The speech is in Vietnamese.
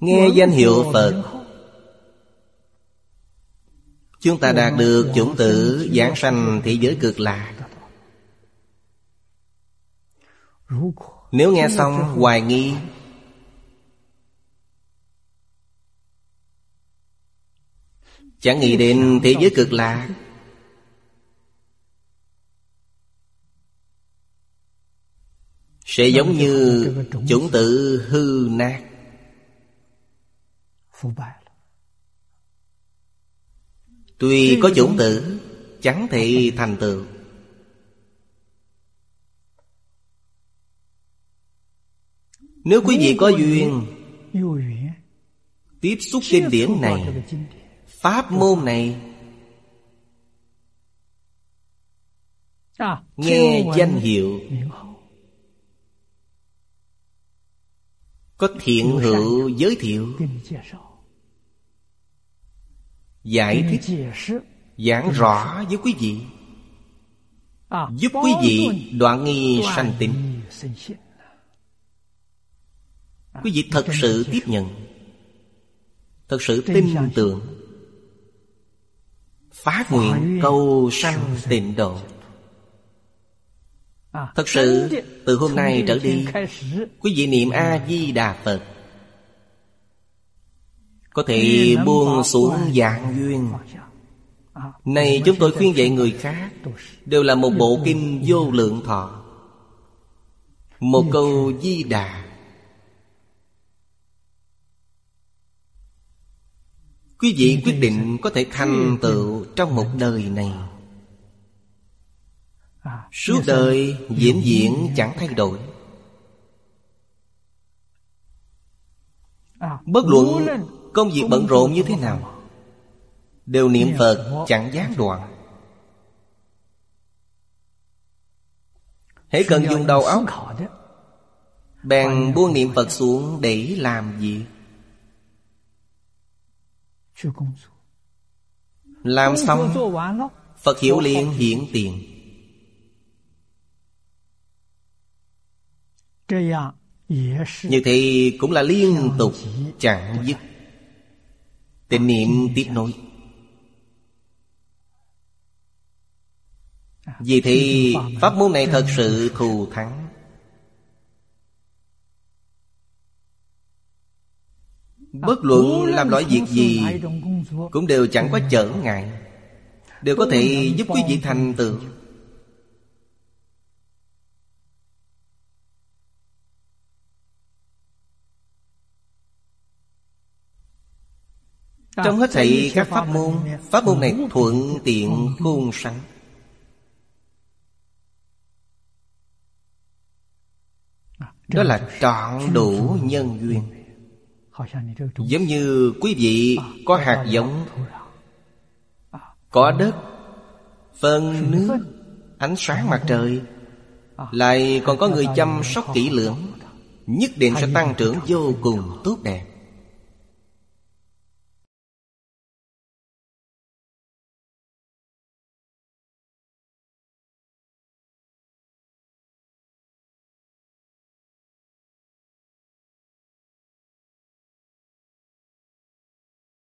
nghe danh hiệu Phật, chúng ta đạt được chủng tử giảng sanh thế giới cực lạc. Nếu nghe xong hoài nghi, chẳng nghĩ đến thế giới cực lạc, sẽ giống như chủng tử hư nát. Tuy có chủng tử, chẳng thể thành tựu. Nếu quý vị có duyên tiếp xúc kinh điển này, pháp môn này, nghe danh hiệu, có thiện hữu giới thiệu, giải thích, giảng rõ với quý vị, giúp quý vị đoạn nghi sanh tín. Quý vị thật sự tiếp nhận, thật sự tin tưởng, phát nguyện cầu sanh tịnh độ. Thật sự từ hôm nay trở đi, quý vị niệm A-di-đà Phật, có thể buông xuống dạng duyên. Này chúng tôi khuyên dạy người khác, đều là một bộ kinh vô lượng thọ, một câu Di Đà. Quý vị quyết định có thể thành tựu trong một đời này, suốt đời vĩnh viễn chẳng thay đổi. Bất luận công việc bận rộn như thế nào, đều niệm Phật chẳng gián đoạn. Hễ cần dùng đầu óc, bèn buông niệm Phật xuống để làm việc. Làm xong, Phật hiệu liền hiện tiền. Như thế cũng là liên tục chẳng dứt, tịnh niệm tiếp nối. Vì thế pháp môn này thật sự thù thắng. Bất luận làm loại việc gì cũng đều chẳng có trở ngại, đều có thể giúp quý vị thành tựu. Trong hết thảy các pháp môn này thuận tiện khôn sánh. Đó là trọn đủ nhân duyên. Giống như quý vị có hạt giống, có đất, phân nước, ánh sáng mặt trời, lại còn có người chăm sóc kỹ lưỡng, nhất định sẽ tăng trưởng vô cùng tốt đẹp.